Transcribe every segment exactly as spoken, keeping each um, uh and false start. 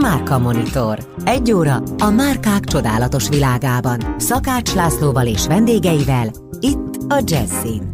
Márka Monitor. Egy óra a márkák csodálatos világában. Szakács Lászlóval és vendégeivel, itt a Jazzin.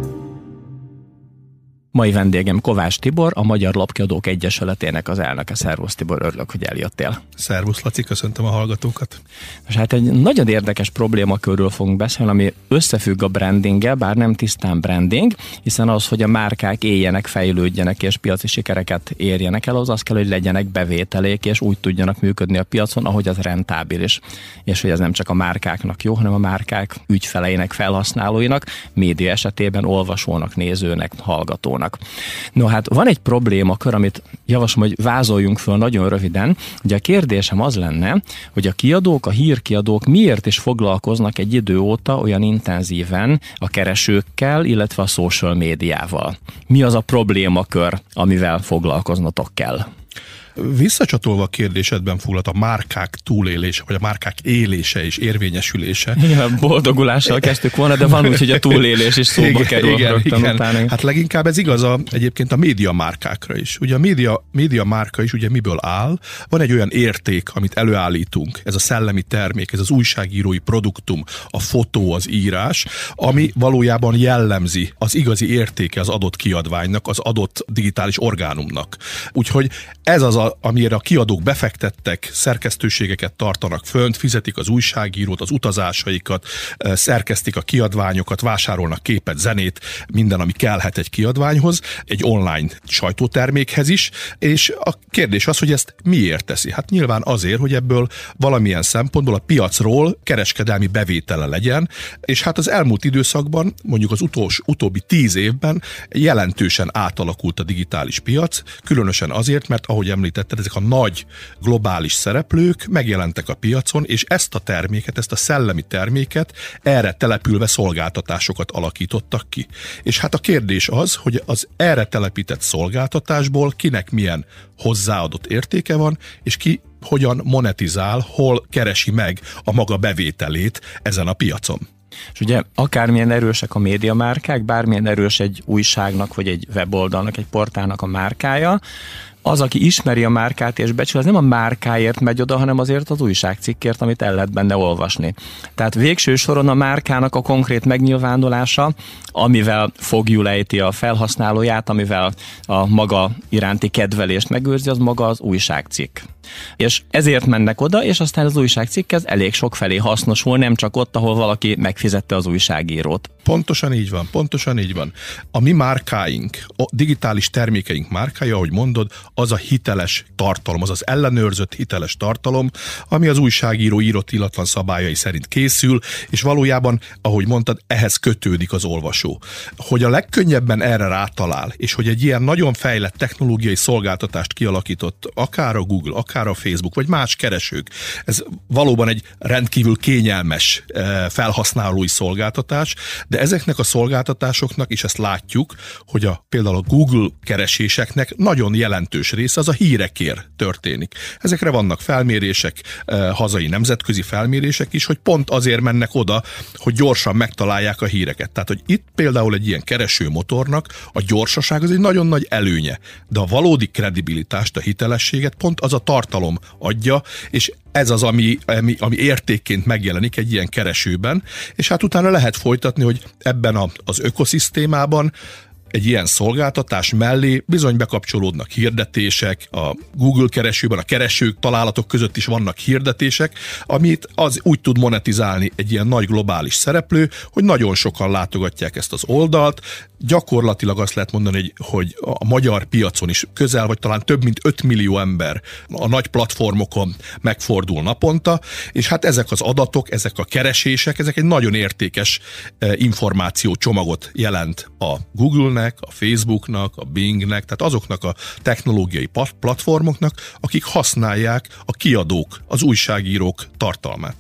Mai vendégem Kovács Tibor, a Magyar Lapkiadók Egyesületének az elnöke. Szervusz Tibor, örülök, hogy eljöttél. Szervusz Laci, köszöntöm a hallgatókat. És hát egy nagyon érdekes problémakörről fogunk beszélni, ami összefügg a brandinggel, bár nem tisztán branding, hiszen az, hogy a márkák éljenek, fejlődjenek és piaci sikereket érjenek el, az az kell, hogy legyenek bevételék, és úgy tudjanak működni a piacon, ahogy az rentábilis. És hogy ez nem csak a márkáknak jó, hanem a márkák ügyfeleinek, felhasználóinak, média esetében olvasónak, nézőnek, hallgatónak. No hát van egy problémakör, amit javaslom, hogy vázoljunk föl nagyon röviden. Ugye a kérdésem az lenne, hogy a kiadók, a hírkiadók miért is foglalkoznak egy idő óta olyan intenzíven a keresőkkel, illetve a social médiával. Mi az a problémakör, amivel foglalkoznatok kell? Visszacsatolva a kérdésedben foglalt a márkák túlélése, vagy a márkák élése és érvényesülése. Igen, boldogulással kezdtük volna, de van úgy, hogy a túlélés is szóba igen, kerül. Igen, igen. Utána. Hát leginkább ez igaz a, egyébként a média márkákra is. Ugye a média, média márka is ugye miből áll? Van egy olyan érték, amit előállítunk, ez a szellemi termék, ez az újságírói produktum, a fotó, az írás, ami valójában jellemzi az igazi értéke az adott kiadványnak, az adott digitális orgánumnak. Úgyhogy ez az, a, amire a kiadók befektettek, szerkesztőségeket tartanak fönt, fizetik az újságírót, az utazásaikat, szerkesztik a kiadványokat, vásárolnak képet, zenét, minden, ami kellhet egy kiadványhoz, egy online sajtótermékhez is, és a kérdés az, hogy ezt miért teszi? Hát nyilván azért, hogy ebből valamilyen szempontból a piacról kereskedelmi bevétele legyen, és hát az elmúlt időszakban, mondjuk az utolsó, utóbbi tíz évben jelentősen átalakult a digitális piac, különösen azért, mert ahogy említetted, ezek a nagy globális szereplők megjelentek a piacon, és ezt a terméket, ezt a szellemi terméket erre települve szolgáltatásokat alakítottak ki. És hát a kérdés az, hogy az erre telepített szolgáltatásból kinek milyen hozzáadott értéke van, és ki hogyan monetizál, hol keresi meg a maga bevételét ezen a piacon. És ugye akármilyen erősek a médiamárkák, bármilyen erős egy újságnak, vagy egy weboldalnak, egy portálnak a márkája, az, aki ismeri a márkát és becsül, az nem a márkáért megy oda, hanem azért az újságcikkért, amit el lehet benne olvasni. Tehát végső soron a márkának a konkrét megnyilvánulása, amivel fogjul ejti a felhasználóját, amivel a maga iránti kedvelést megőrzi, az maga az újságcikk. És ezért mennek oda, és aztán az újságcikk ez elég sokfelé hasznosul, nem csak ott, ahol valaki megfizette az újságírót. Pontosan így van, pontosan így van. A mi márkáink, a digitális termékeink márkája, ahogy mondod, az a hiteles tartalom, az az ellenőrzött hiteles tartalom, ami az újságíró írott illatlan szabályai szerint készül, és valójában, ahogy mondtad, ehhez kötődik az olvasó. Hogy a legkönnyebben erre rátalál, és hogy egy ilyen nagyon fejlett technológiai szolgáltatást kialakított akár a Google, akár a Facebook, vagy más keresők, ez valóban egy rendkívül kényelmes felhasználói szolgáltatás, de ezeknek a szolgáltatásoknak is ezt látjuk, hogy a, például a Google kereséseknek nagyon jelentős része az a hírekért történik. Ezekre vannak felmérések, hazai nemzetközi felmérések is, hogy pont azért mennek oda, hogy gyorsan megtalálják a híreket. Tehát, hogy itt például egy ilyen keresőmotornak a gyorsaság az egy nagyon nagy előnye, de a valódi kredibilitást, a hitelességet pont az a tartalom adja, és ez az, ami, ami, ami értékként megjelenik egy ilyen keresőben, és hát utána lehet folytatni, hogy ebben a, az ökoszisztémában egy ilyen szolgáltatás mellé bizony bekapcsolódnak hirdetések, a Google keresőben, a keresők találatok között is vannak hirdetések, amit az úgy tud monetizálni egy ilyen nagy globális szereplő, hogy nagyon sokan látogatják ezt az oldalt. Gyakorlatilag azt lehet mondani, hogy, hogy a magyar piacon is közel, vagy talán több mint öt millió ember a nagy platformokon megfordul naponta, és hát ezek az adatok, ezek a keresések, ezek egy nagyon értékes információcsomagot jelent a Google-nek, a Facebooknak, a Bingnek, tehát azoknak a technológiai platformoknak, akik használják a kiadók, az újságírók tartalmát.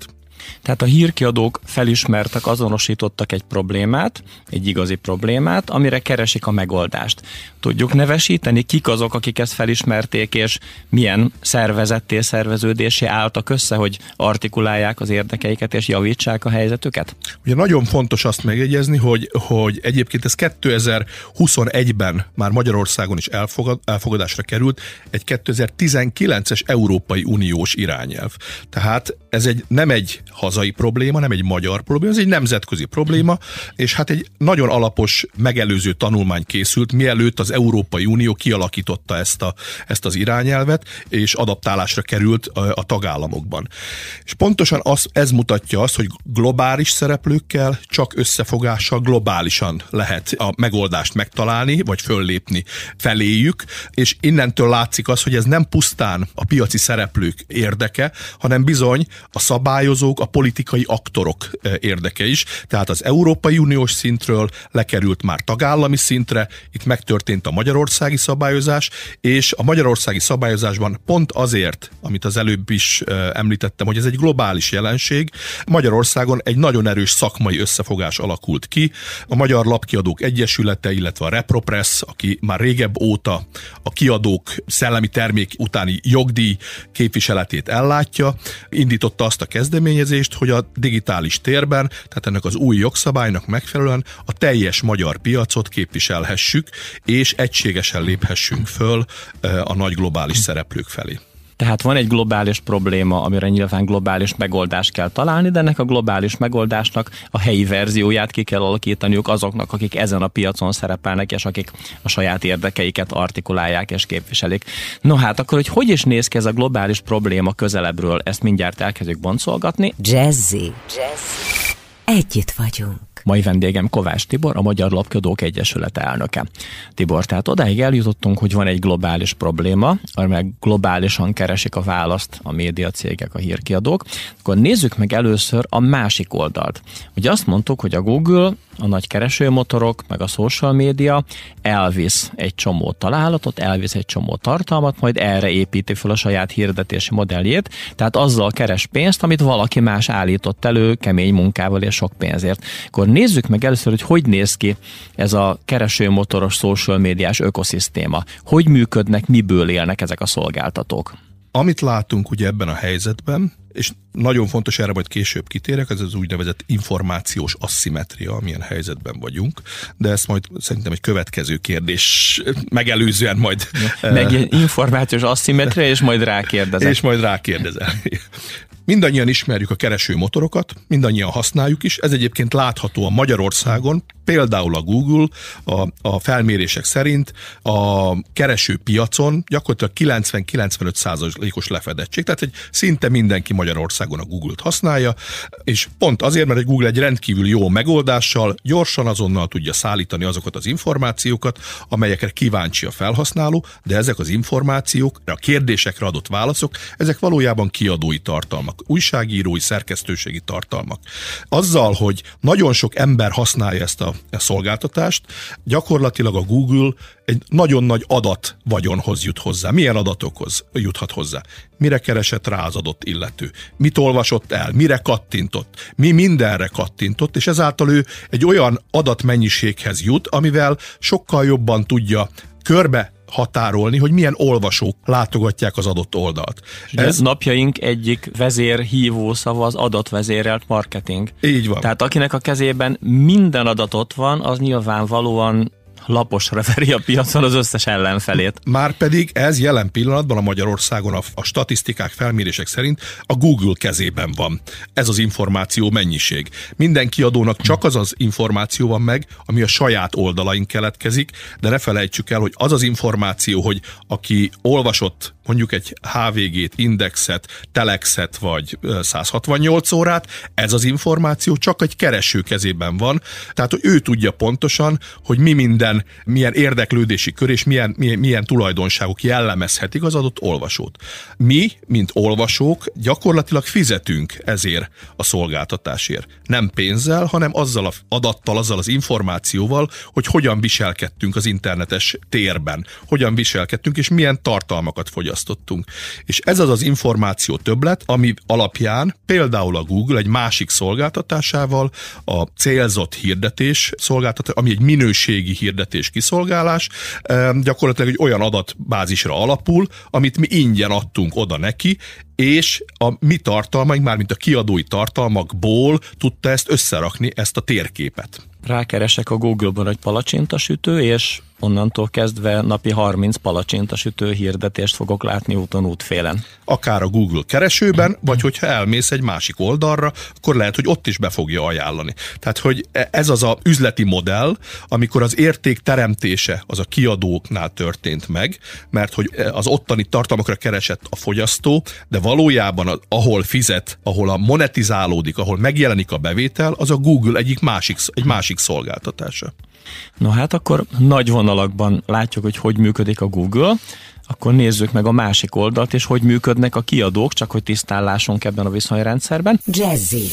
Tehát a hírkiadók felismertek, azonosítottak egy problémát, egy igazi problémát, amire keresik a megoldást. Tudjuk nevesíteni, kik azok, akik ezt felismerték, és milyen szervezetté, szerveződésé álltak össze, hogy artikulálják az érdekeiket és javítsák a helyzetüket? Ugye nagyon fontos azt megjegyezni, hogy, hogy egyébként ez kétezer-huszonegyben már Magyarországon is elfogad, elfogadásra került egy kétezer-tizenkilences Európai Uniós irányelv. Tehát ez egy, nem egy hazai probléma, nem egy magyar probléma, ez egy nemzetközi probléma, és hát egy nagyon alapos megelőző tanulmány készült, mielőtt az Európai Unió kialakította ezt, a, ezt az irányelvet, és adaptálásra került a, a tagállamokban. És pontosan az, ez mutatja azt, hogy globális szereplőkkel, csak összefogással globálisan lehet a megoldást megtalálni, vagy föllépni feléjük, és innentől látszik az, hogy ez nem pusztán a piaci szereplők érdeke, hanem bizony a szabályozók, a politikai aktorok érdeke is. Tehát az Európai Uniós szintről lekerült már tagállami szintre, itt megtörtént a magyarországi szabályozás, és a magyarországi szabályozásban pont azért, amit az előbb is említettem, hogy ez egy globális jelenség, Magyarországon egy nagyon erős szakmai összefogás alakult ki. A Magyar Lapkiadók Egyesülete, illetve a Repropress, aki már régebb óta a kiadók szellemi termék utáni jogdíj képviseletét ellátja, indította azt a kezdeményezést, hogy a digitális térben, tehát ennek az új jogszabálynak megfelelően a teljes magyar piacot képviselhessük, és egységesen léphessünk föl a nagy globális szereplők felé. Tehát van egy globális probléma, amire nyilván globális megoldást kell találni, de ennek a globális megoldásnak a helyi verzióját ki kell alakítaniuk azoknak, akik ezen a piacon szerepelnek, és akik a saját érdekeiket artikulálják és képviselik. No hát akkor, hogy hogy is néz ki ez a globális probléma közelebbről, ezt mindjárt elkezdjük boncolgatni. Jazzy. Jazzy. Együtt vagyunk. Mai vendégem Kovács Tibor, a Magyar Lapkiadók Egyesülete elnöke. Tibor, tehát odáig eljutottunk, hogy van egy globális probléma, amely globálisan keresik a választ a médiacégek, a hírkiadók. Akkor nézzük meg először a másik oldalt. Ugye azt mondtuk, hogy a Google, a nagy keresőmotorok, meg a social media elvisz egy csomó találatot, elvisz egy csomó tartalmat, majd erre építi fel a saját hirdetési modelljét, tehát azzal keres pénzt, amit valaki más állított elő kemény munkával és sok pénzért. Akkor nézzük meg először, hogy hogy néz ki ez a keresőmotoros social médiás ökoszisztéma. Hogy működnek, miből élnek ezek a szolgáltatók? Amit látunk ugye ebben a helyzetben, és nagyon fontos, erre majd később kitérek, ez az úgynevezett információs asszimetria, amilyen helyzetben vagyunk, de ezt majd szerintem egy következő kérdés megelőzően majd... Meg információs asszimetria, és majd rákérdezek. És majd rákérdezel. Mindannyian ismerjük a keresőmotorokat, mindannyian használjuk is, ez egyébként látható a Magyarországon, például a Google a, a felmérések szerint a keresőpiacon gyakorlatilag kilencven-kilencvenöt százalékos lefedettség, tehát egy szinte mindenki Magyarországon a Google-t használja, és pont azért, mert a Google egy rendkívül jó megoldással gyorsan azonnal tudja szállítani azokat az információkat, amelyekre kíváncsi a felhasználó, de ezek az információk, a kérdésekre adott válaszok, ezek valójában kiadói tartalmak, újságírói, szerkesztőségi tartalmak. Azzal, hogy nagyon sok ember használja ezt a, a szolgáltatást, gyakorlatilag a Google egy nagyon nagy adatvagyonhoz jut hozzá. Milyen adatokhoz juthat hozzá? Mire keresett rá az adott illető? Mit olvasott el? Mire kattintott? Mi mindenre kattintott? És ezáltal ő egy olyan adatmennyiséghez jut, amivel sokkal jobban tudja körbe határolni, hogy milyen olvasók látogatják az adott oldalt. Ez napjaink egyik vezérhívó szava az adatvezérelt marketing. Így van. Tehát akinek a kezében minden adat ott van, az nyilvánvalóan laposra veri a piacon az összes ellenfelét. Márpedig ez jelen pillanatban a Magyarországon a, a statisztikák, felmérések szerint a Google kezében van. Ez az információ mennyiség. Minden kiadónak csak az az információ van meg, ami a saját oldalain keletkezik, de ne felejtsük el, hogy az az információ, hogy aki olvasott mondjuk egy há vé gét, Indexet, Telexet vagy száz hatvannyolc órát, ez az információ csak egy kereső kezében van, tehát hogy ő tudja pontosan, hogy mi minden, milyen érdeklődési kör és milyen, milyen, milyen tulajdonságok jellemezhetik az adott olvasót. Mi, mint olvasók, gyakorlatilag fizetünk ezért a szolgáltatásért. Nem pénzzel, hanem azzal az adattal, azzal az információval, hogy hogyan viselkedtünk az internetes térben, hogyan viselkedtünk és milyen tartalmakat fogyasztunk. fogyasztottunk. És ez az az információ többlet, ami alapján például a Google egy másik szolgáltatásával a célzott hirdetés szolgáltatás, ami egy minőségi hirdetés kiszolgálás, gyakorlatilag egy olyan adatbázisra alapul, amit mi ingyen adtunk oda neki, és a mi tartalmaink, mármint a kiadói tartalmakból tudta ezt összerakni, ezt a térképet. Rákeresek a Google-ban egy palacsintasütő, és onnantól kezdve napi harminc palacsintasütő hirdetést fogok látni úton útfélen. Akár a Google keresőben, vagy hogyha elmész egy másik oldalra, akkor lehet, hogy ott is be fogja ajánlani. Tehát, hogy ez az a üzleti modell, amikor az érték teremtése az a kiadóknál történt meg, mert hogy az ottani tartalmakra keresett a fogyasztó, de valójában ahol fizet, ahol a monetizálódik, ahol megjelenik a bevétel, az a Google egyik másik, egy másik szolgáltatása. No hát akkor nagy vonalakban látjuk, hogy hogy működik a Google, akkor nézzük meg a másik oldalt, és hogy működnek a kiadók, csak hogy tisztán lássunk ebben a viszonyrendszerben. Jazzy.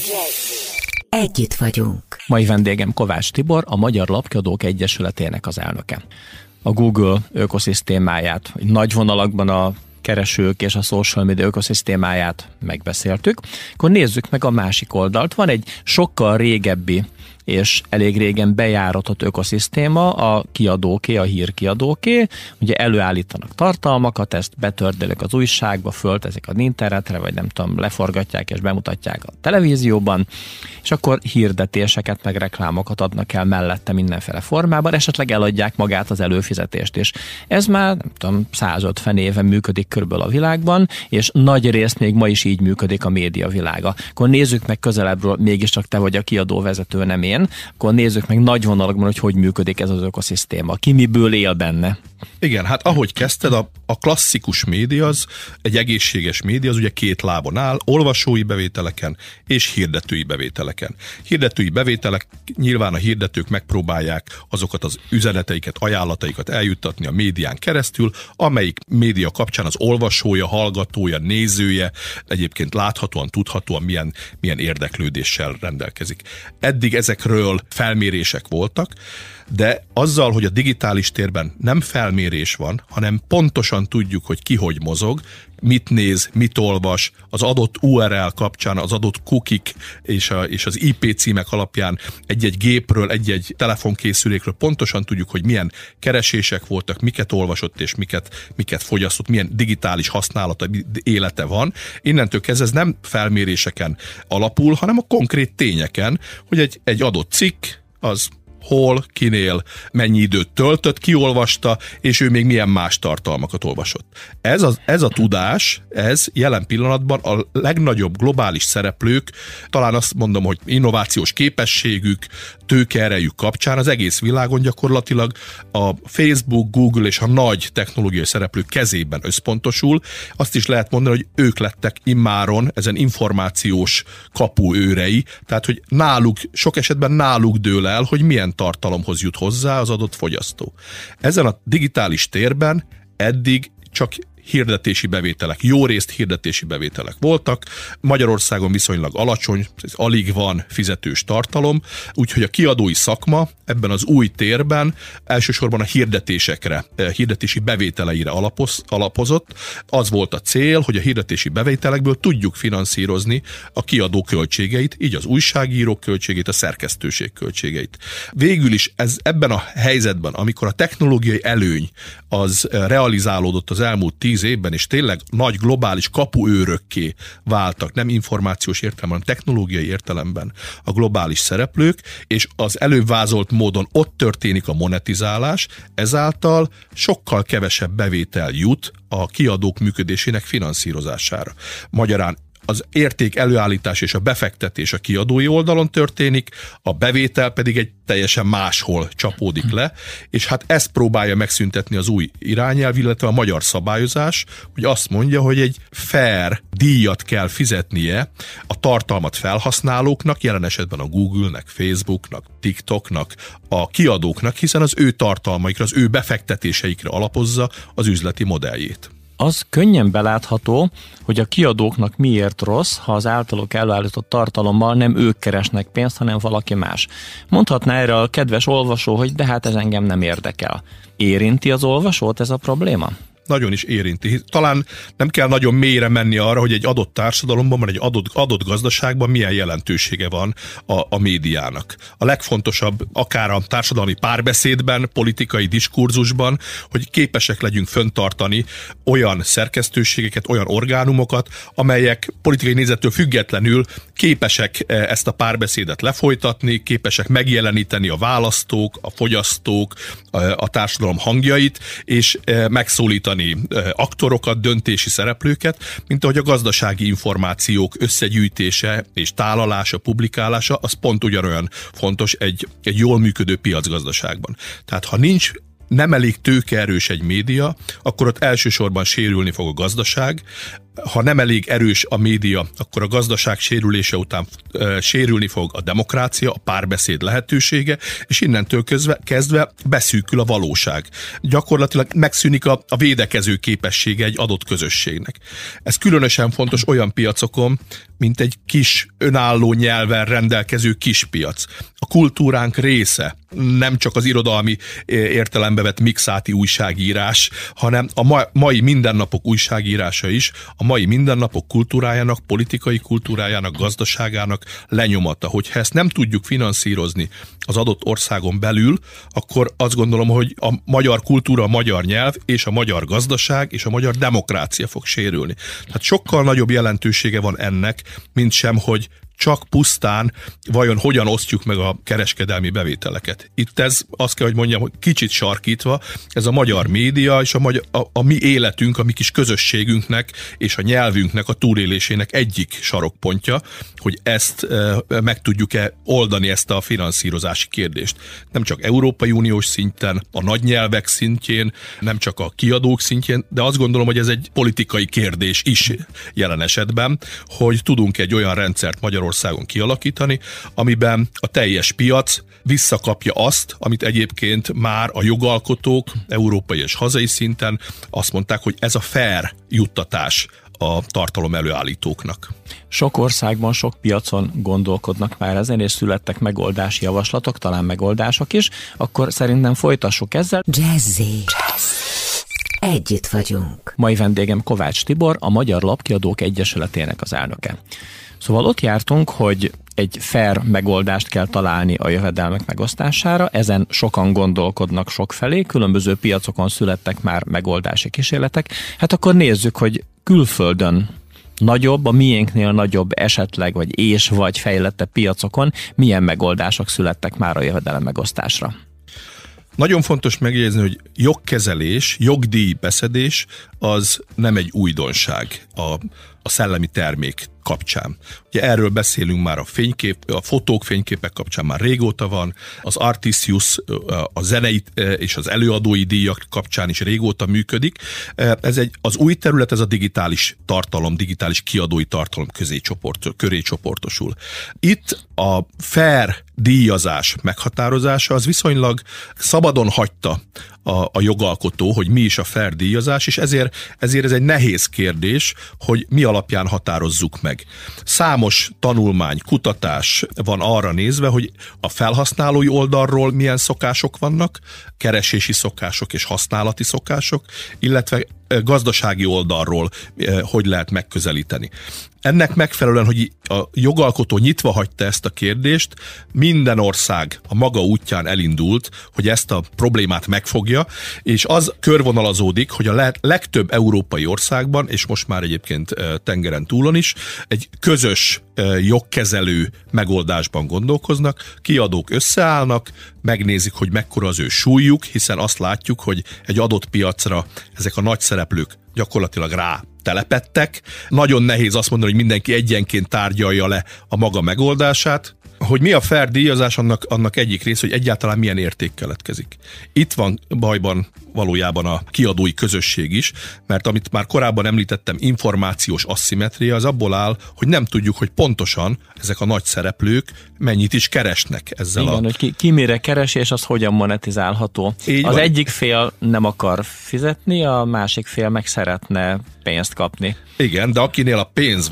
Együtt vagyunk. Mai vendégem Kovács Tibor, a Magyar Lapkiadók Egyesületének az elnöke. A Google ökoszisztémáját, nagy vonalakban a keresők és a social media ökoszisztémáját megbeszéltük. Akkor nézzük meg a másik oldalt. Van egy sokkal régebbi és elég régen bejáratott ökoszisztéma, a kiadóké, a hírkiadóké. Ugye előállítanak tartalmakat, ezt betördelik az újságba, föltezik az internetre, vagy nem tudom, leforgatják és bemutatják a televízióban, és akkor hirdetéseket, meg reklámokat adnak el mellette mindenféle formában, esetleg eladják magát az előfizetést is. Ez már, nem tudom, százötven éve működik körülbelül a világban, és nagy részt még ma is így működik a média világa. Akkor nézzük meg közelebbről, mégiscsak te vagy a kiadó vezető, nem én, akkor nézzük meg nagy vonalakban, hogy hogy működik ez az ökoszisztéma. Ki miből él benne? Igen, hát ahogy kezdted, a, a klasszikus média az, egy egészséges média az ugye két lábon áll, olvasói bevételeken és hirdetői bevételeken. Hirdetői bevételek, nyilván a hirdetők megpróbálják azokat az üzeneteiket, ajánlataikat eljuttatni a médián keresztül, amelyik média kapcsán az olvasója, hallgatója, nézője egyébként láthatóan, tudhatóan milyen, milyen érdeklődéssel rendelkezik. Eddig ezekről felmérések voltak, de azzal, hogy a digitális térben nem felmérés van, hanem pontosan tudjuk, hogy ki hogy mozog, mit néz, mit olvas, az adott u er el kapcsán, az adott cookik és, a, és az i pé címek alapján egy-egy gépről, egy-egy telefonkészülékről pontosan tudjuk, hogy milyen keresések voltak, miket olvasott és miket, miket fogyasztott, milyen digitális használata, élete van. Innentől kezdve ez nem felméréseken alapul, hanem a konkrét tényeken, hogy egy, egy adott cikk az hol, kinél, mennyi időt töltött, kiolvasta, és ő még milyen más tartalmakat olvasott. Ez a, ez a tudás, ez jelen pillanatban a legnagyobb globális szereplők, talán azt mondom, hogy innovációs képességük, tőkeerejük kapcsán az egész világon gyakorlatilag a Facebook, Google és a nagy technológiai szereplők kezében összpontosul. Azt is lehet mondani, hogy ők lettek immáron ezen információs kapu őrei, tehát hogy náluk, sok esetben náluk dől el, hogy milyen tartalomhoz jut hozzá az adott fogyasztó. Ezen a digitális térben eddig csak hirdetési bevételek, jó részt hirdetési bevételek voltak. Magyarországon viszonylag alacsony, alig van fizetős tartalom, úgyhogy a kiadói szakma ebben az új térben elsősorban a hirdetésekre, hirdetési bevételeire alapoz, alapozott. Az volt a cél, hogy a hirdetési bevételekből tudjuk finanszírozni a kiadó költségeit, így az újságíró költségeit, a szerkesztőség költségeit. Végül is ez ebben a helyzetben, amikor a technológiai előny az realizálódott az elmúlt tíz évben, és tényleg nagy globális kapuőrökké váltak, nem információs értelemben, hanem technológiai értelemben a globális szereplők, és az előbb vázolt módon ott történik a monetizálás, ezáltal sokkal kevesebb bevétel jut a kiadók működésének finanszírozására. Magyarán az érték előállítás és a befektetés a kiadói oldalon történik, a bevétel pedig egy teljesen máshol csapódik le, és hát ezt próbálja megszüntetni az új irányelv, illetve a magyar szabályozás, hogy azt mondja, hogy egy fair díjat kell fizetnie a tartalmat felhasználóknak, jelen esetben a Google-nek, Facebook-nak, TikToknak, a kiadóknak, hiszen az ő tartalmaikra, az ő befektetéseikre alapozza az üzleti modelljét. Az könnyen belátható, hogy a kiadóknak miért rossz, ha az általuk előállított tartalommal nem ők keresnek pénzt, hanem valaki más. Mondhatná erre a kedves olvasó, hogy de hát ez engem nem érdekel. Érinti az olvasót ez a probléma? nagyon is érinti. Talán nem kell nagyon mélyre menni arra, hogy egy adott társadalomban, vagy egy adott, adott gazdaságban milyen jelentősége van a, a médiának. A legfontosabb akár a társadalmi párbeszédben, politikai diskurzusban, hogy képesek legyünk fenntartani olyan szerkesztőségeket, olyan orgánumokat, amelyek politikai nézettől függetlenül képesek ezt a párbeszédet lefolytatni, képesek megjeleníteni a választók, a fogyasztók, a társadalom hangjait, és megszólítani aktorokat, döntési szereplőket, mint ahogy a gazdasági információk összegyűjtése és tálalása, publikálása, az pont ugyanolyan fontos egy, egy jól működő piacgazdaságban. Tehát ha nincs nem elég tőkeerős egy média, akkor ott elsősorban sérülni fog a gazdaság. Ha nem elég erős a média, akkor a gazdaság sérülése után e, sérülni fog a demokrácia, a párbeszéd lehetősége, és innentől közve, kezdve beszűkül a valóság. Gyakorlatilag megszűnik a, a védekező képessége egy adott közösségnek. Ez különösen fontos olyan piacokon, mint egy kis önálló nyelven rendelkező kispiac. A kultúránk része nem csak az irodalmi értelembe vett mixáti újságírás, hanem a mai mindennapok újságírása is, a mai mindennapok kultúrájának, politikai kultúrájának, gazdaságának lenyomata. Hogyha ezt nem tudjuk finanszírozni az adott országon belül, akkor azt gondolom, hogy a magyar kultúra, a magyar nyelv és a magyar gazdaság és a magyar demokrácia fog sérülni. Tehát sokkal nagyobb jelentősége van ennek, mint sem, hogy csak pusztán vajon hogyan osztjuk meg a kereskedelmi bevételeket. Itt ez, azt kell, hogy mondjam, hogy kicsit sarkítva, ez a magyar média és a, magyar, a, a mi életünk, a mi kis közösségünknek és a nyelvünknek a túlélésének egyik sarokpontja, hogy ezt e, meg tudjuk-e oldani, ezt a finanszírozási kérdést. Nem csak Európai Uniós szinten, a nagy nyelvek szintjén, nem csak a kiadók szintjén, de azt gondolom, hogy ez egy politikai kérdés is jelen esetben, hogy tudunk egy olyan rendszert Magyarországon Országon kialakítani, amiben a teljes piac visszakapja azt, amit egyébként már a jogalkotók európai és hazai szinten azt mondták, hogy ez a fair juttatás a tartalom előállítóknak. Sok országban, sok piacon gondolkodnak már ezen, és születtek megoldási javaslatok, talán megoldások is, akkor szerintem folytassuk ezzel. Jazzy. Együtt vagyunk. Mai vendégem Kovács Tibor, a Magyar Lapkiadók Egyesületének az elnöke. Szóval ott jártunk, hogy egy fair megoldást kell találni a jövedelmek megosztására, ezen sokan gondolkodnak sokfelé, különböző piacokon születtek már megoldási kísérletek. Hát akkor nézzük, hogy külföldön nagyobb, a miénknél nagyobb esetleg, vagy és vagy fejlettebb piacokon milyen megoldások születtek már a jövedelem megosztásra. Nagyon fontos megjegyezni, hogy jogkezelés, jogdíjbeszedés az nem egy újdonság a, a szellemi termék kapcsán. Ugye erről beszélünk már a fénykép, a fotók, fényképek kapcsán már régóta van, az Artisius, a zenei és az előadói díjak kapcsán is régóta működik. Ez egy, az új terület, ez a digitális tartalom, digitális kiadói tartalom közé csoport, köré csoportosul. Itt a fair díjazás meghatározása az viszonylag szabadon hagyta a, a jogalkotó, hogy mi is a fair díjazás, és ezért, ezért ez egy nehéz kérdés, hogy mi alapján határozzuk meg. Számos tanulmány, kutatás van arra nézve, hogy a felhasználói oldalról milyen szokások vannak, keresési szokások és használati szokások, illetve gazdasági oldalról hogy lehet megközelíteni. Ennek megfelelően, hogy a jogalkotó nyitva hagyta ezt a kérdést, minden ország a maga útján elindult, hogy ezt a problémát megfogja, és az körvonalazódik, hogy a legtöbb európai országban, és most már egyébként tengeren túlon is, egy közös jogkezelő megoldásban gondolkoznak, kiadók összeállnak, megnézik, hogy mekkora az ő súlyuk, hiszen azt látjuk, hogy egy adott piacra ezek a nagy szereplők gyakorlatilag rá telepettek. Nagyon nehéz azt mondani, hogy mindenki egyenként tárgyalja le a maga megoldását. Hogy mi a fair díjazás, annak, annak egyik része, hogy egyáltalán milyen érték keletkezik. Itt van bajban valójában a kiadói közösség is, mert amit már korábban említettem, információs asszimetria, az abból áll, hogy nem tudjuk, hogy pontosan ezek a nagy szereplők mennyit is keresnek ezzel. Igen, a... hogy ki, ki mire keres, és az hogyan monetizálható. Így az van. Egyik fél nem akar fizetni, a másik fél meg szeretne pénzt kapni. Igen, de akinél a pénz van,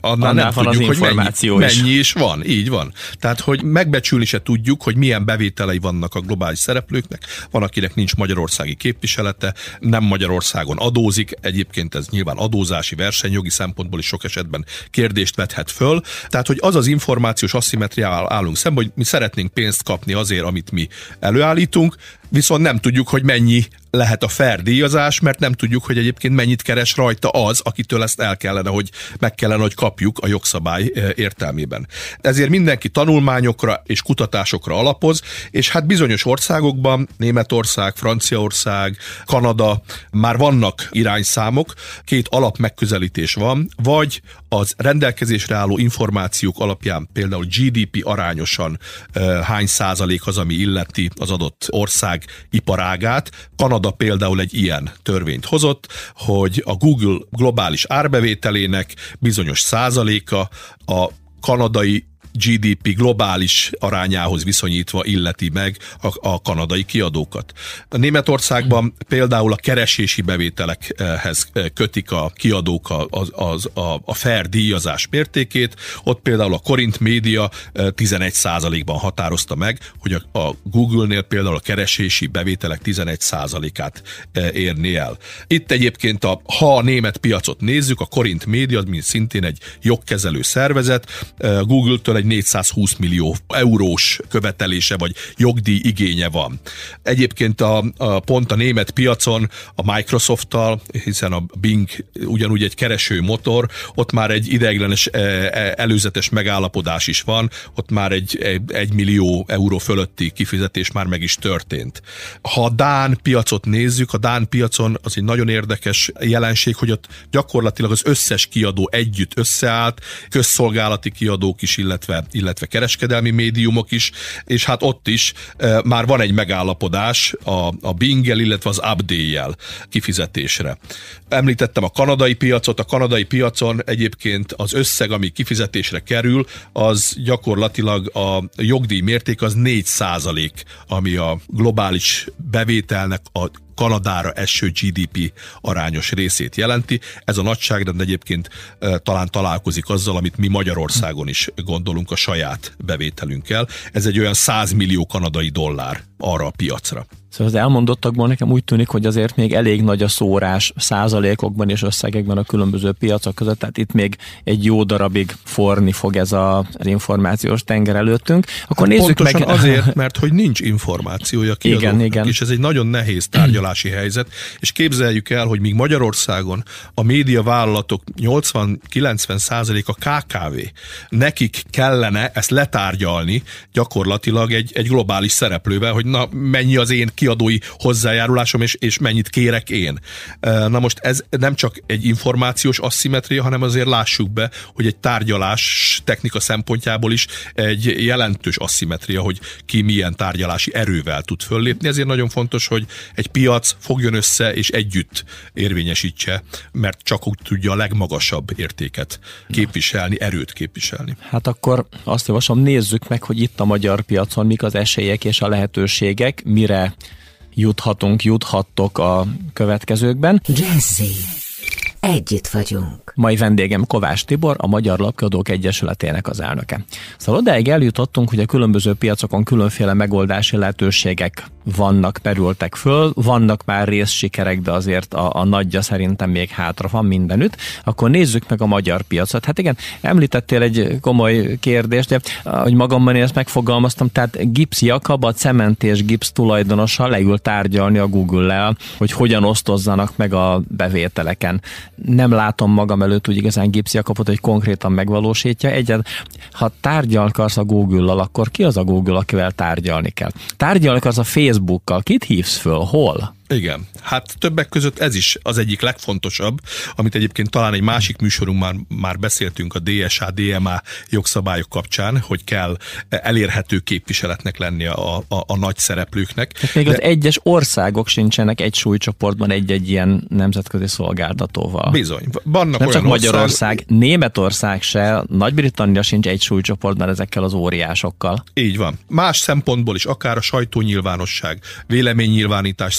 annál, annál nem tudjuk, hogy mennyi, mennyi is van. Így van. Tehát, hogy megbecsülni se tudjuk, hogy milyen bevételei vannak a globális szereplőknek. Van, akinek nincs magyarországi képviselete, nem Magyarországon adózik. Egyébként ez nyilván adózási, versenyjogi szempontból is sok esetben kérdést vethet föl. Tehát, hogy az az információs asszimetriával állunk szemben, hogy mi szeretnénk pénzt kapni azért, amit mi előállítunk, viszont nem tudjuk, hogy mennyi lehet a fair díjazás, mert nem tudjuk, hogy egyébként mennyit keres rajta az, akitől ezt el kellene, hogy meg kellene, hogy kapjuk a jogszabály értelmében. Ezért mindenki tanulmányokra és kutatásokra alapoz, és hát bizonyos országokban, Németország, Franciaország, Kanada, már vannak irányszámok, két alapmegközelítés van, vagy az rendelkezésre álló információk alapján például gé dé pé arányosan hány százalék az, ami illeti az adott ország iparágát. Kanada például egy ilyen törvényt hozott, hogy a Google globális árbevételének bizonyos százaléka a kanadai gé dé pé globális arányához viszonyítva illeti meg a, a kanadai kiadókat. A Németországban például a keresési bevételekhez kötik a kiadók az, az, a, a fair díjazás mértékét. Ott például a Corinth Media tizenegy százalékban határozta meg, hogy a, a Google-nél például a keresési bevételek tizenegy százalékát érni el. Itt egyébként, a, ha a német piacot nézzük, a Corinth Media, mint szintén egy jogkezelő szervezet, Google-től egy négyszázhúsz millió eurós követelése vagy jogdíj igénye van. Egyébként a, a pont a német piacon a Microsofttal, hiszen a Bing ugyanúgy egy kereső motor, ott már egy ideiglenes előzetes megállapodás is van, ott már egy, egy, egy millió euró fölötti kifizetés már meg is történt. Ha a dán piacot nézzük, a dán piacon az egy nagyon érdekes jelenség, hogy ott gyakorlatilag az összes kiadó együtt összeállt, közszolgálati kiadók is, illetve illetve kereskedelmi médiumok is, és hát ott is e, már van egy megállapodás a, a Bing-el, illetve az Upday-jel kifizetésre. Említettem a kanadai piacot, a kanadai piacon egyébként az összeg, ami kifizetésre kerül, az gyakorlatilag a jogdíj mérték az négy százalék, ami a globális bevételnek a Kanadára eső gé dé pé arányos részét jelenti. Ez a nagyságrend egyébként e, talán találkozik azzal, amit mi Magyarországon is gondolunk a saját bevételünkkel. Ez egy olyan száz millió kanadai dollár arra a piacra. Szóval az elmondottakból nekem úgy tűnik, hogy azért még elég nagy a szórás százalékokban és összegekben a különböző piacok között, tehát itt még egy jó darabig forni fog ez a, az információs tenger előttünk. Akkor hát nézzük pontosan meg... azért, mert hogy nincs információja kiadóknak, igen, igen. És ez egy nagyon nehéz tárgyalási helyzet, és képzeljük el, hogy míg Magyarországon a médiavállalatok nyolcvan-kilencven százalék a ká ká vé, nekik kellene ezt letárgyalni gyakorlatilag egy, egy globális szereplővel, hogy na, mennyi az én kiadói hozzájárulásom, és, és mennyit kérek én. Na most ez nem csak egy információs asszimetria, hanem azért lássuk be, hogy egy tárgyalás technika szempontjából is egy jelentős asszimetria, hogy ki milyen tárgyalási erővel tud föllépni. Ezért nagyon fontos, hogy egy piac fogjon össze és együtt érvényesítse, mert csak úgy tudja a legmagasabb értéket képviselni, erőt képviselni. Hát akkor azt javaslom, nézzük meg, hogy itt a magyar piacon mik az esélyek és a lehetőségek, mire juthatunk, juthattok a következőkben. Jazzy. Együtt vagyunk. Mai vendégem Kovács Tibor, a Magyar Lapkiadók Egyesületének az elnöke. Szóval odáig eljutottunk, hogy a különböző piacokon különféle megoldási lehetőségek vannak, perültek föl, vannak már részsikerek, de azért a, a nagyja szerintem még hátra van mindenütt. Akkor nézzük meg a magyar piacot. Hát igen, említettél egy komoly kérdést, de hogy magamban én ezt megfogalmaztam, tehát Gips Jakab, a cement és gipsz tulajdonosa leül tárgyalni a Google-lel, hogy hogyan osztozzanak meg a bevételeken. Nem látom magam előtt úgy igazán Gips Jakabot, hogy konkrétan megvalósítja. Egyet, ha tárgyalni akarsz a Google-lal, akkor ki az a Google, akivel tárgyalni kell? Tárgyalni akarsz a Facebookkal, kit hívsz föl, hol? Igen, hát többek között ez is az egyik legfontosabb, amit egyébként talán egy másik műsorunkban már, már beszéltünk a dé es á, dé em á jogszabályok kapcsán, hogy kell elérhető képviseletnek lennie a, a, a nagy szereplőknek. Tehát még de... az egyes országok sincsenek egy súlycsoportban egy-egy ilyen nemzetközi szolgáltatóval. Bizony. Vannak nem olyan csak Magyarország, ország... Németország se, Nagy-Britannia sincs egy súlycsoportban ezekkel az óriásokkal. Így van. Más szempontból is, akár a sajtónyilvánosság, véleménynyilvánítás szabadság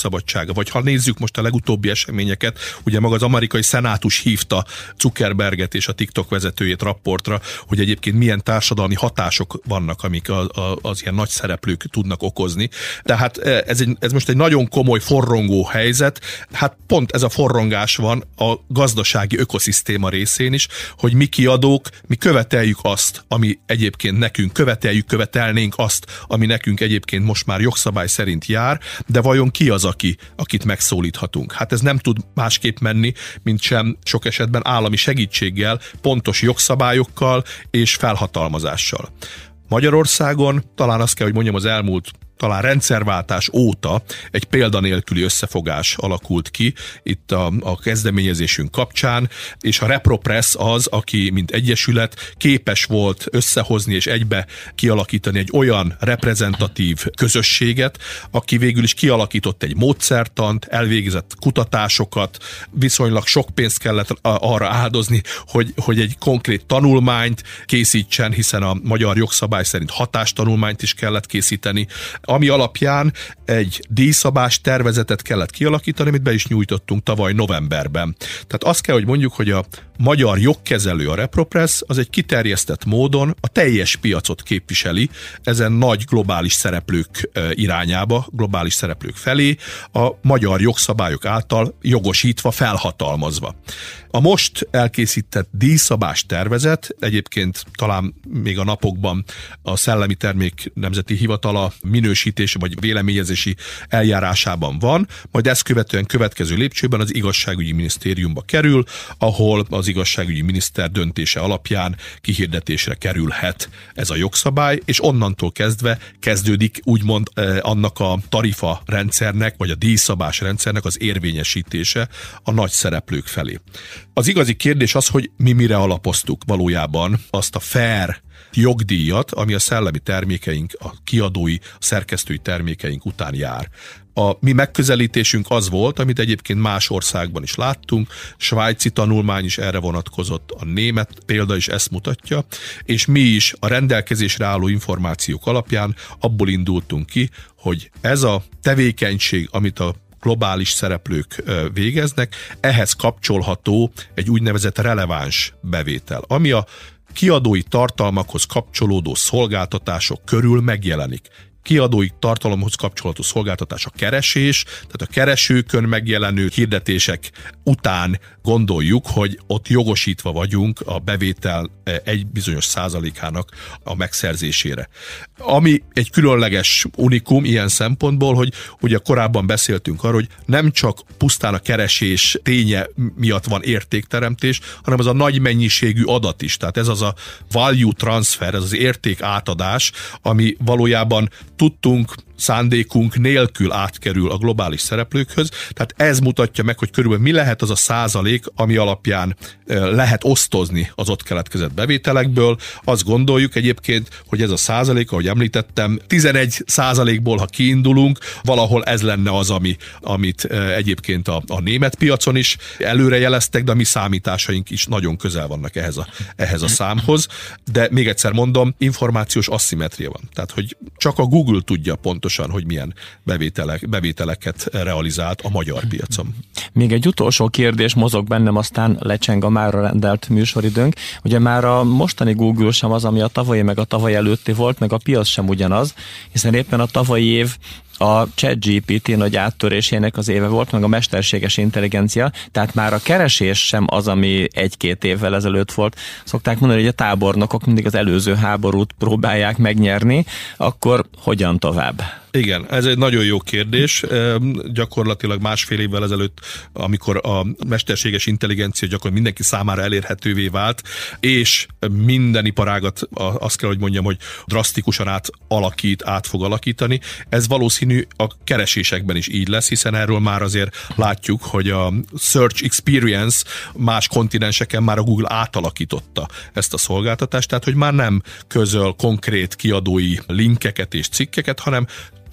Magyarország, vagy ha nézzük most a legutóbbi eseményeket, ugye maga az amerikai szenátus hívta Zuckerberget és a TikTok vezetőjét rapportra, hogy egyébként milyen társadalmi hatások vannak, amik a, a, az ilyen nagy szereplők tudnak okozni. Tehát ez, egy, ez most egy nagyon komoly forrongó helyzet. Hát pont ez a forrongás van a gazdasági ökoszisztéma részén is, hogy mi kiadók, mi követeljük azt, ami egyébként nekünk követeljük, követelnénk azt, ami nekünk egyébként most már jogszabály szerint jár, de vajon ki az, aki, akit megszólíthatunk? Hát ez nem tud másképp menni, mint sem sok esetben állami segítséggel, pontos jogszabályokkal és felhatalmazással. Magyarországon talán azt kell, hogy mondjam, az elmúlt talán rendszerváltás óta egy példanélküli összefogás alakult ki itt a, a kezdeményezésünk kapcsán, és a ReproPress az, aki mint egyesület képes volt összehozni és egybe kialakítani egy olyan reprezentatív közösséget, aki végül is kialakított egy módszertant, elvégzett kutatásokat, viszonylag sok pénzt kellett arra áldozni, hogy, hogy egy konkrét tanulmányt készítsen, hiszen a magyar jogszabály szerint hatástanulmányt is kellett készíteni, ami alapján egy díjszabás tervezetet kellett kialakítani, amit be is nyújtottunk tavaly novemberben. Tehát azt kell, hogy mondjuk, hogy a magyar jogkezelő, a ReproPress, az egy kiterjesztett módon a teljes piacot képviseli ezen nagy globális szereplők irányába, globális szereplők felé, a magyar jogszabályok által jogosítva, felhatalmazva. A most elkészített díjszabás tervezet, egyébként talán még a napokban a Szellemi Termék Nemzeti Hivatala minősítési vagy véleményezési eljárásában van, majd ezt követően következő lépcsőben az Igazságügyi Minisztériumba kerül, ahol az igazságügyi miniszter döntése alapján kihirdetésre kerülhet ez a jogszabály, és onnantól kezdve kezdődik úgymond eh, annak a tarifa rendszernek, vagy a díjszabás rendszernek az érvényesítése a nagy szereplők felé. Az igazi kérdés az, hogy mi mire alapoztuk valójában azt a fair jogdíjat, ami a szellemi termékeink, a kiadói, a szerkesztői termékeink után jár. A mi megközelítésünk az volt, amit egyébként más országban is láttunk, svájci tanulmány is erre vonatkozott, a német példa is ezt mutatja, és mi is a rendelkezésre álló információk alapján abból indultunk ki, hogy ez a tevékenység, amit a globális szereplők végeznek, ehhez kapcsolható egy úgynevezett releváns bevétel, ami a kiadói tartalmakhoz kapcsolódó szolgáltatások körül megjelenik. Kiadói tartalomhoz kapcsolható szolgáltatás a keresés, tehát a keresőkön megjelenő hirdetések után gondoljuk, hogy ott jogosítva vagyunk a bevétel egy bizonyos százalékának a megszerzésére. Ami egy különleges unikum ilyen szempontból, hogy ugye korábban beszéltünk arról, hogy nem csak pusztán a keresés ténye miatt van értékteremtés, hanem az a nagy mennyiségű adat is. Tehát ez az a value transfer, ez az érték átadás, ami valójában tudtunk, szándékunk nélkül átkerül a globális szereplőkhöz. Tehát ez mutatja meg, hogy körülbelül mi lehet az a százalék, ami alapján lehet osztozni az ott keletkezett bevételekből. Azt gondoljuk egyébként, hogy ez a százalék, ahogy említettem, tizenegy százalékból, ha kiindulunk, valahol ez lenne az, ami, amit egyébként a, a német piacon is előrejeleztek, de a mi számításaink is nagyon közel vannak ehhez a, ehhez a számhoz. De még egyszer mondom, információs asszimetria van. Tehát, hogy csak a Google tudja pontosan, hogy milyen bevételek, bevételeket realizált a magyar piacon. Még egy utolsó kérdés mozog bennem, aztán lecseng a mára rendelt műsoridőnk. Ugye már a mostani Google sem az, ami a tavalyi meg a tavaly előtti volt, meg a piac sem ugyanaz, hiszen éppen a tavalyi év a ChatGPT nagy áttörésének az éve volt, meg a mesterséges intelligencia, tehát már a keresés sem az, ami egy-két évvel ezelőtt volt. Szokták mondani, hogy a tábornokok mindig az előző háborút próbálják megnyerni, akkor hogyan tovább? Igen, ez egy nagyon jó kérdés. Gyakorlatilag másfél évvel ezelőtt, amikor a mesterséges intelligencia gyakorlatilag mindenki számára elérhetővé vált, és minden iparágat azt kell, hogy mondjam, hogy drasztikusan átalakít, át fog alakítani. Ez valószínű a keresésekben is így lesz, hiszen erről már azért látjuk, hogy a Search Experience más kontinenseken már a Google átalakította ezt a szolgáltatást, tehát hogy már nem közöl konkrét kiadói linkeket és cikkeket, hanem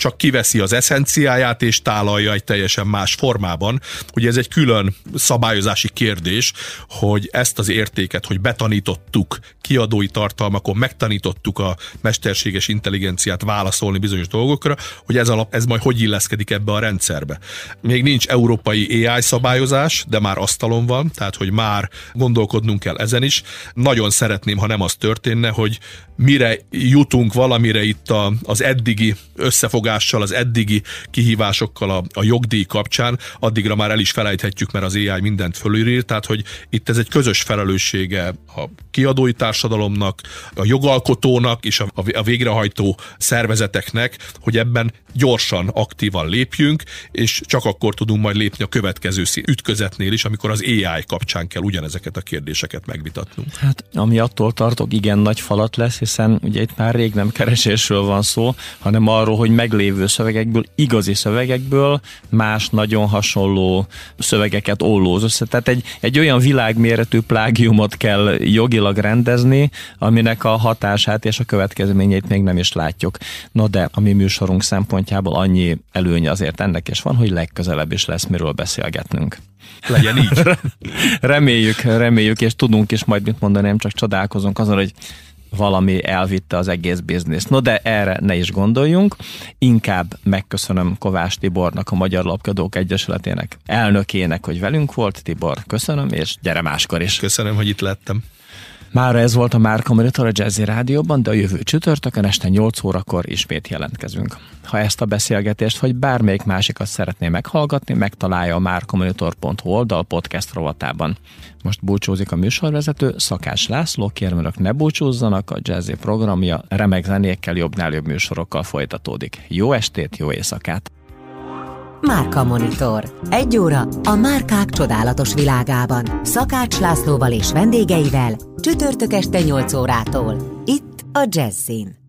csak kiveszi az eszenciáját és tálalja egy teljesen más formában. Ugye ez egy külön szabályozási kérdés, hogy ezt az értéket, hogy betanítottuk kiadói tartalmakon, megtanítottuk a mesterséges intelligenciát válaszolni bizonyos dolgokra, hogy ez, alap, ez majd hogy illeszkedik ebbe a rendszerbe. Még nincs európai á i szabályozás, de már asztalon van, tehát hogy már gondolkodnunk kell ezen is. Nagyon szeretném, ha nem az történne, hogy mire jutunk valamire itt a, az eddigi összefogással, az eddigi kihívásokkal a, a jogdíj kapcsán, addigra már el is felejthetjük, mert az á i mindent fölülír, tehát hogy itt ez egy közös felelőssége a kiadói társadalomnak, a jogalkotónak és a, a végrehajtó szervezeteknek, hogy ebben gyorsan, aktívan lépjünk, és csak akkor tudunk majd lépni a következő ütközetnél is, amikor az á i kapcsán kell ugyanezeket a kérdéseket megvitatnunk. Hát, ami attól tartok, igen nagy falat lesz, hiszen ugye itt már rég nem keresésről van szó, hanem arról, hogy meglévő szövegekből, igazi szövegekből más nagyon hasonló szövegeket ollóz össze. Tehát egy, egy olyan világméretű plágiumot kell jogilag rendezni, aminek a hatását és a következményeit még nem is látjuk. No de a mi műsorunk szempontjából annyi előnye azért ennek is van, hogy legközelebb is lesz miről beszélgetnünk. Legyen így. Reméljük, reméljük, és tudunk is majd mit mondani, nem csak csodálkozunk azon, hogy valami elvitte az egész biznisz. No de erre ne is gondoljunk. Inkább megköszönöm Kovács Tibornak, a Magyar Lapkadók Egyesületének elnökének, hogy velünk volt. Tibor, köszönöm, és gyere máskor is. Köszönöm, hogy itt lettem. Mára ez volt a Márka Monitor a Jazzy Rádióban, de a jövő csütörtökön este nyolc órakor ismét jelentkezünk. Ha ezt a beszélgetést vagy bármelyik másikat szeretné meghallgatni, megtalálja a márkamonitor pont hu oldal podcast rovatában. Most búcsúzik a műsorvezető, Szakács László, kérem önök ne búcsúzzanak, a Jazzy programja remek zenékkel, jobbnál jobb műsorokkal folytatódik. Jó estét, jó éjszakát! Márka Monitor. Egy óra a márkák csodálatos világában. Szakács Lászlóval és vendégeivel csütörtök este nyolc órától. Itt a Jazzyn.